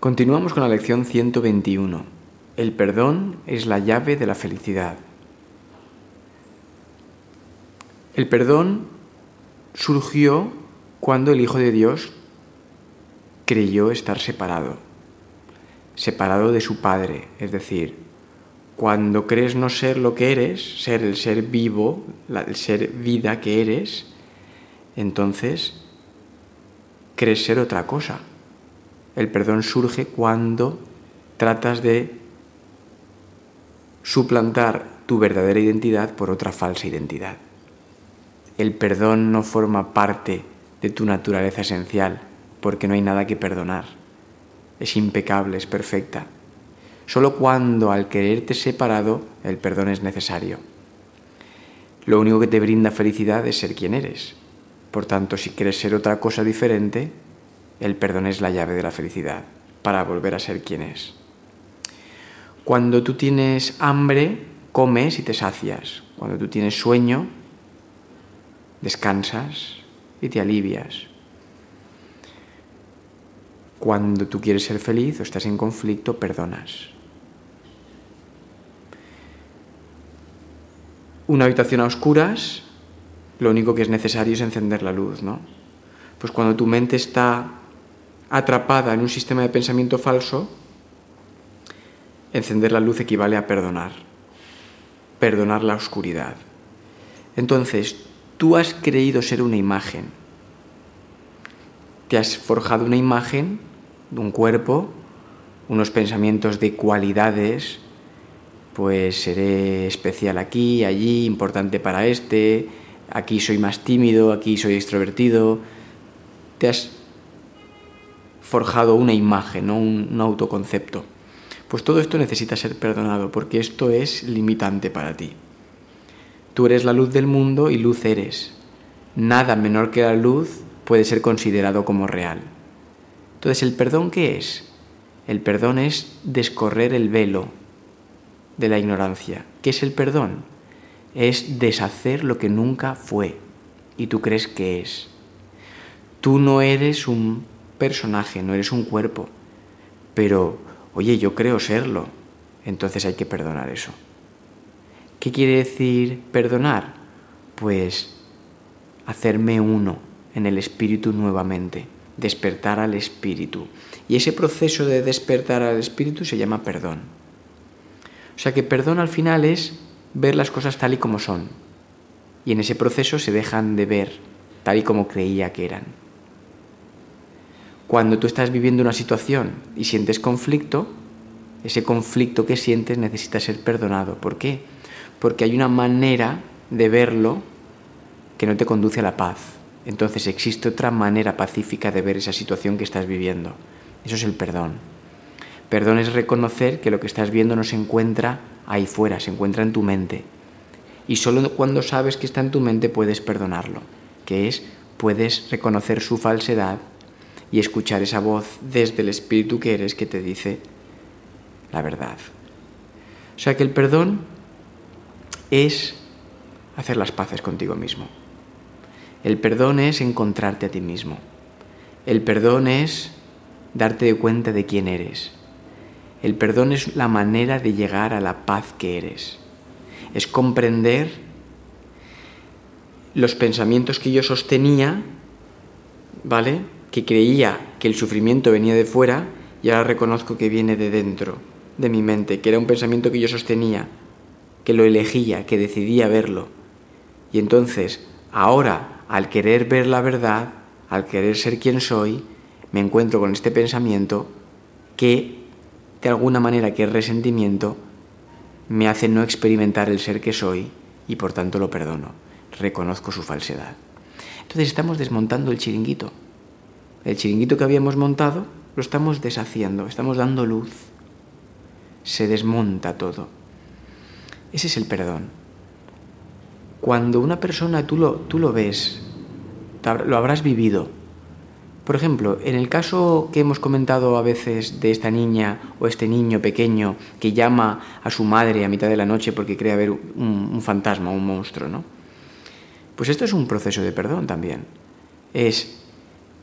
Continuamos con la lección 121. El perdón es la llave de la felicidad. El perdón surgió cuando el Hijo de Dios creyó estar separado de su Padre, es decir, cuando crees no ser lo que eres, ser el ser vivo, el ser vida que eres, entonces crees ser otra cosa. El perdón surge cuando tratas de suplantar tu verdadera identidad por otra falsa identidad. El perdón no forma parte de tu naturaleza esencial, porque no hay nada que perdonar. Es impecable, es perfecta. Solo cuando al quererte separado, el perdón es necesario. Lo único que te brinda felicidad es ser quien eres. Por tanto, si quieres ser otra cosa diferente, el perdón es la llave de la felicidad para volver a ser quien es. Cuando tú tienes hambre, comes y te sacias. Cuando tú tienes sueño, descansas y te alivias. Cuando tú quieres ser feliz o estás en conflicto, perdonas. Una habitación a oscuras, lo único que es necesario es encender la luz, ¿no? Pues cuando tu mente está atrapada en un sistema de pensamiento falso, encender la luz equivale a perdonar la oscuridad. Entonces, tú has creído ser una imagen, te has forjado una imagen de un cuerpo, unos pensamientos de cualidades, pues seré especial aquí, allí, importante para aquí soy más tímido, aquí soy extrovertido. Te has forjado una imagen, ¿no? un autoconcepto. Pues todo esto necesita ser perdonado porque esto es limitante para ti. Tú eres la luz del mundo y luz eres. Nada menor que la luz puede ser considerado como real. Entonces, ¿el perdón qué es? El perdón es descorrer el velo de la ignorancia. ¿Qué es el perdón? Es deshacer lo que nunca fue y tú crees que es. Tú no eres un personaje, no eres un cuerpo, pero, oye, yo creo serlo, entonces hay que perdonar eso. ¿Qué quiere decir perdonar? Pues hacerme uno en el espíritu nuevamente, despertar al espíritu. Y ese proceso de despertar al espíritu se llama perdón. O sea que perdón al final es ver las cosas tal y como son. Y en ese proceso se dejan de ver tal y como creía que eran. Cuando tú estás viviendo una situación y sientes conflicto, ese conflicto que sientes necesita ser perdonado. ¿Por qué? Porque hay una manera de verlo que no te conduce a la paz. Entonces existe otra manera pacífica de ver esa situación que estás viviendo. Eso es el perdón. Perdón es reconocer que lo que estás viendo no se encuentra ahí fuera, se encuentra en tu mente. Y solo cuando sabes que está en tu mente puedes perdonarlo, que es, puedes reconocer su falsedad y escuchar esa voz desde el espíritu que eres que te dice la verdad. O sea que el perdón es hacer las paces contigo mismo. El perdón es encontrarte a ti mismo. El perdón es darte cuenta de quién eres. El perdón es la manera de llegar a la paz que eres. Es comprender los pensamientos que yo sostenía, ¿vale?, que creía que el sufrimiento venía de fuera y ahora reconozco que viene de dentro, de mi mente, que era un pensamiento que yo sostenía, que lo elegía, que decidía verlo. Y entonces, ahora, al querer ver la verdad, al querer ser quien soy, me encuentro con este pensamiento que, de alguna manera, que es resentimiento, me hace no experimentar el ser que soy y por tanto lo perdono, reconozco su falsedad. Entonces estamos desmontando el chiringuito. El chiringuito que habíamos montado lo estamos deshaciendo, estamos dando luz. Se desmonta todo. Ese es el perdón. Cuando una persona tú lo ves, lo habrás vivido. Por ejemplo, en el caso que hemos comentado a veces de esta niña o este niño pequeño que llama a su madre a mitad de la noche porque cree haber un fantasma, un monstruo, ¿no? Pues esto es un proceso de perdón también.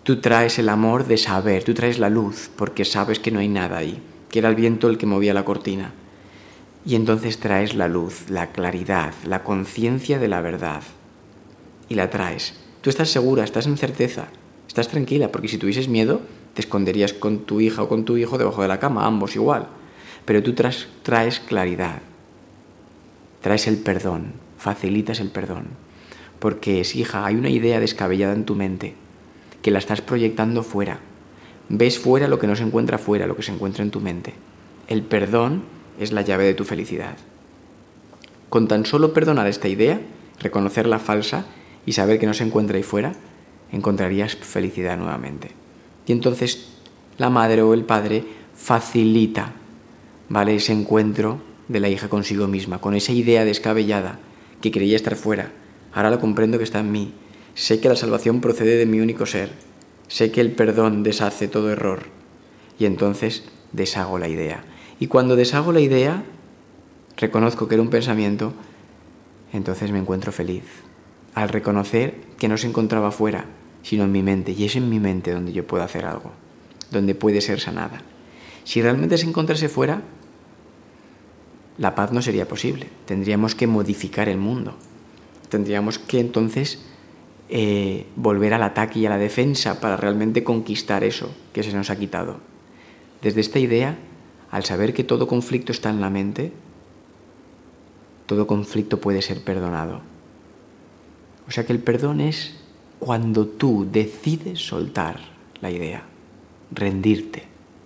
Tú traes el amor de saber, tú traes la luz, porque sabes que no hay nada ahí, que era el viento el que movía la cortina. Y entonces traes la luz, la claridad, la conciencia de la verdad. Y la traes. Tú estás segura, estás en certeza, estás tranquila, porque si tuvieses miedo, te esconderías con tu hija o con tu hijo debajo de la cama, ambos igual. Pero tú traes claridad, traes el perdón, facilitas el perdón. Porque hija, hay una idea descabellada en tu mente, que la estás proyectando fuera. Ves fuera lo que no se encuentra fuera, lo que se encuentra en tu mente. El perdón es la llave de tu felicidad. Con tan solo perdonar esta idea, reconocerla falsa y saber que no se encuentra ahí fuera, encontrarías felicidad nuevamente. Y entonces la madre o el padre facilita, ¿vale?, ese encuentro de la hija consigo misma, con esa idea descabellada que creía estar fuera. Ahora lo comprendo que está en mí. Sé que la salvación procede de mi único ser. Sé que el perdón deshace todo error. Y entonces deshago la idea. Y cuando deshago la idea, reconozco que era un pensamiento, entonces me encuentro feliz. Al reconocer que no se encontraba fuera, sino en mi mente. Y es en mi mente donde yo puedo hacer algo, donde puede ser sanada. Si realmente se encontrase fuera, la paz no sería posible. Tendríamos que modificar el mundo. Tendríamos que entonces volver al ataque y a la defensa para realmente conquistar eso que se nos ha quitado. Desde esta idea, al saber que todo conflicto está en la mente, todo conflicto puede ser perdonado. O sea que el perdón es cuando tú decides soltar la idea, rendirte,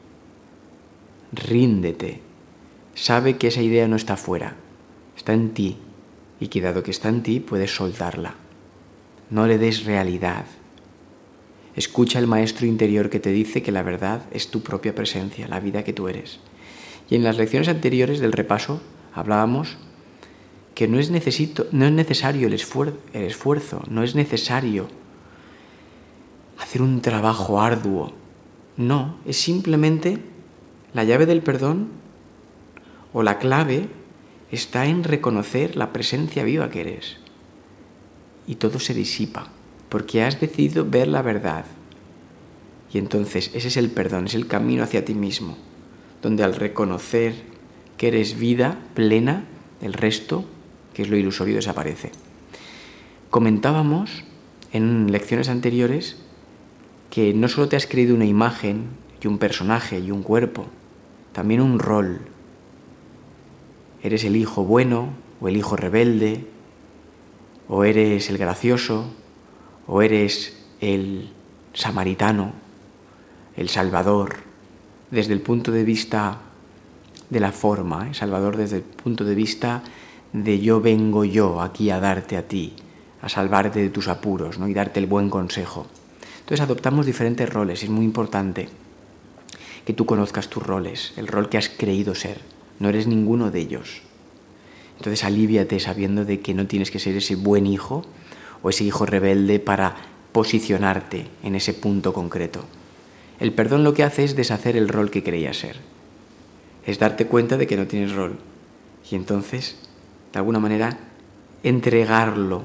ríndete, sabe que esa idea no está fuera, está en ti, y que dado que está en ti, puedes soltarla. No le des realidad. Escucha al maestro interior que te dice que la verdad es tu propia presencia, la vida que tú eres. Y en las lecciones anteriores del repaso hablábamos que no es necesario el esfuerzo, no es necesario hacer un trabajo arduo. No, es simplemente la llave del perdón, o la clave está en reconocer la presencia viva que eres. Y todo se disipa, porque has decidido ver la verdad. Y entonces ese es el perdón, es el camino hacia ti mismo, donde al reconocer que eres vida plena, el resto, que es lo ilusorio, desaparece. Comentábamos en lecciones anteriores que no solo te has creído una imagen y un personaje y un cuerpo, también un rol. Eres el hijo bueno o el hijo rebelde, o eres el gracioso, o eres el samaritano, el salvador, desde el punto de vista de la forma, salvador desde el punto de vista de yo vengo yo aquí a darte a ti, a salvarte de tus apuros, ¿no?, y darte el buen consejo. Entonces adoptamos diferentes roles. Es muy importante que tú conozcas tus roles, el rol que has creído ser. No eres ninguno de ellos. Entonces alíviate sabiendo de que no tienes que ser ese buen hijo o ese hijo rebelde para posicionarte en ese punto concreto. El perdón lo que hace es deshacer el rol que creías ser. Es darte cuenta de que no tienes rol. Y entonces, de alguna manera, entregarlo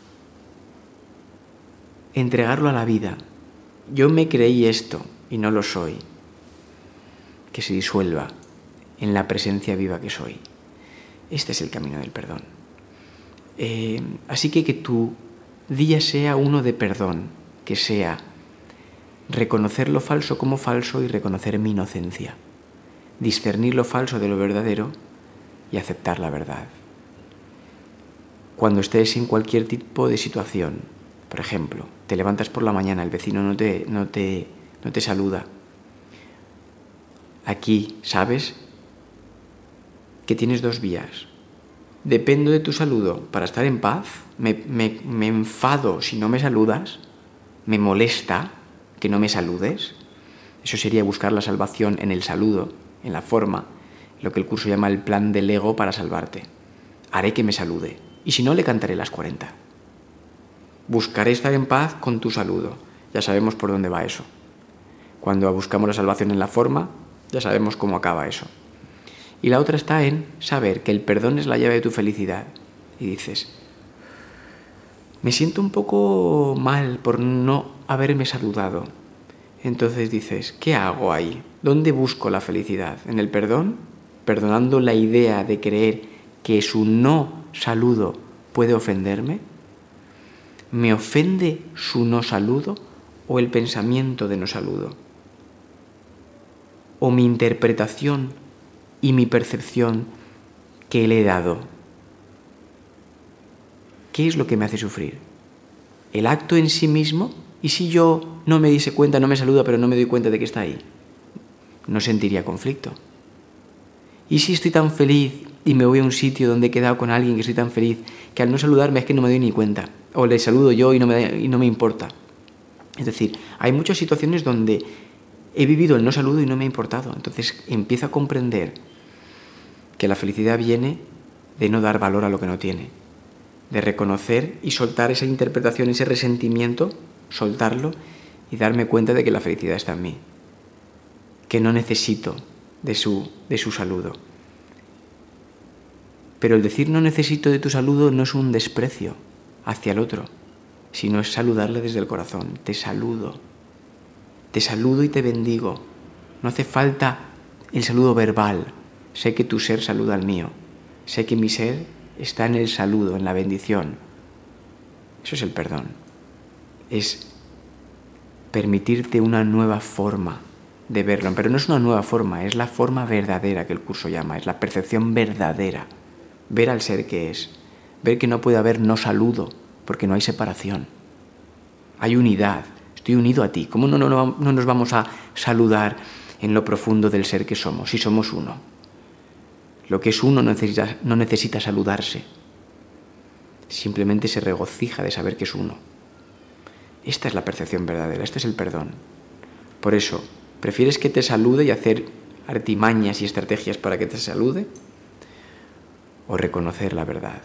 a la vida. Yo me creí esto y no lo soy. Que se disuelva en la presencia viva que soy. Este es el camino del perdón. Así que tu día sea uno de perdón, que sea reconocer lo falso como falso y reconocer mi inocencia, discernir lo falso de lo verdadero y aceptar la verdad. Cuando estés en cualquier tipo de situación, por ejemplo, te levantas por la mañana, el vecino no te saluda, aquí sabes que tienes dos vías. Dependo de tu saludo para estar en paz, me enfado si no me saludas, me molesta que no me saludes. Eso sería buscar la salvación en el saludo, en la forma, lo que el curso llama el plan del ego para salvarte. Haré que me salude, y si no, le cantaré las 40. Buscaré estar en paz con tu saludo. Ya sabemos por dónde va eso. Cuando buscamos la salvación en la forma, ya sabemos cómo acaba eso. Y la otra está en saber que el perdón es la llave de tu felicidad. Y dices, me siento un poco mal por no haberme saludado. Entonces dices, ¿qué hago ahí? ¿Dónde busco la felicidad? ¿En el perdón? ¿Perdonando la idea de creer que su no saludo puede ofenderme? ¿Me ofende su no saludo o el pensamiento de no saludo? ¿O mi interpretación y mi percepción que le he dado? ¿Qué es lo que me hace sufrir? ¿El acto en sí mismo? ¿Y si yo no me diese cuenta, no me saluda, pero no me doy cuenta de que está ahí? No sentiría conflicto. ¿Y si estoy tan feliz y me voy a un sitio donde he quedado con alguien que estoy tan feliz que al no saludarme es que no me doy ni cuenta? O le saludo yo y no me importa. Es decir, hay muchas situaciones donde he vivido el no saludo y no me ha importado. Entonces empiezo a comprender que la felicidad viene de no dar valor a lo que no tiene, de reconocer y soltar esa interpretación, ese resentimiento, soltarlo y darme cuenta de que la felicidad está en mí, que no necesito de su saludo. Pero el decir no necesito de tu saludo no es un desprecio hacia el otro, sino es saludarle desde el corazón. Te saludo y te bendigo. No hace falta el saludo verbal. Sé que tu ser saluda al mío. Sé que mi ser está en el saludo, en la bendición. Eso es el perdón. Es permitirte una nueva forma de verlo. Pero no es una nueva forma, es la forma verdadera que el curso llama, es la percepción verdadera. Ver al ser que es. Ver que no puede haber no saludo, porque no hay separación. Hay unidad. Estoy unido a ti. ¿Cómo no nos vamos a saludar en lo profundo del ser que somos, si somos uno? Lo que es uno no necesita saludarse. Simplemente se regocija de saber que es uno. Esta es la percepción verdadera, este es el perdón. Por eso, ¿prefieres que te salude y hacer artimañas y estrategias para que te salude? ¿O reconocer la verdad?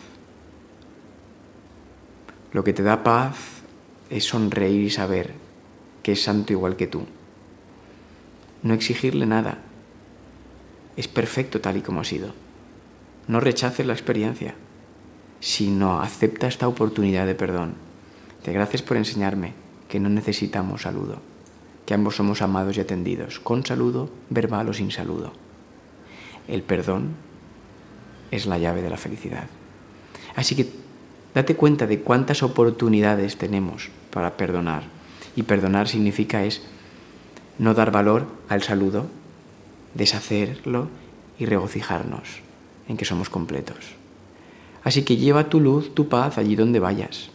Lo que te da paz es sonreír y saber que es santo igual que tú. No exigirle nada. Es perfecto tal y como ha sido. No rechaces la experiencia, sino acepta esta oportunidad de perdón. Te gracias por enseñarme que no necesitamos saludo, que ambos somos amados y atendidos, con saludo, verbal o sin saludo. El perdón es la llave de la felicidad. Así que date cuenta de cuántas oportunidades tenemos para perdonar. Y perdonar significa no dar valor al saludo, deshacerlo y regocijarnos en que somos completos. Así que lleva tu luz, tu paz allí donde vayas.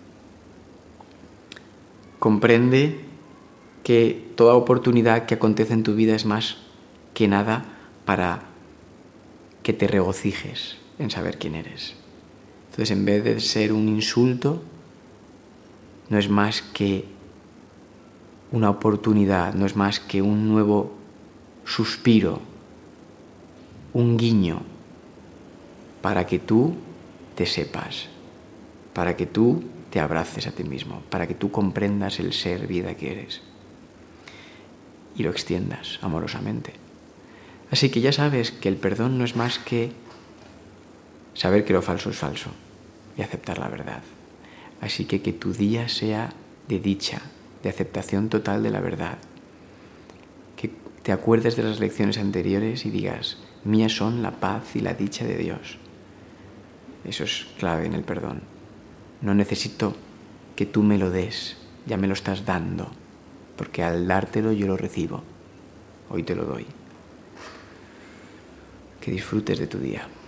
Comprende que toda oportunidad que acontece en tu vida es más que nada para que te regocijes en saber quién eres. Entonces, en vez de ser un insulto, no es más que una oportunidad, no es más que un nuevo suspiro, un guiño, para que tú te sepas, para que tú te abraces a ti mismo, para que tú comprendas el ser vida que eres y lo extiendas amorosamente. Así que ya sabes que el perdón no es más que saber que lo falso es falso y aceptar la verdad. Así que tu día sea de dicha, de aceptación total de la verdad. Que te acuerdes de las lecciones anteriores y digas, mías son la paz y la dicha de Dios. Eso es clave en el perdón. No necesito que tú me lo des, ya me lo estás dando, porque al dártelo yo lo recibo. Hoy te lo doy. Que disfrutes de tu día.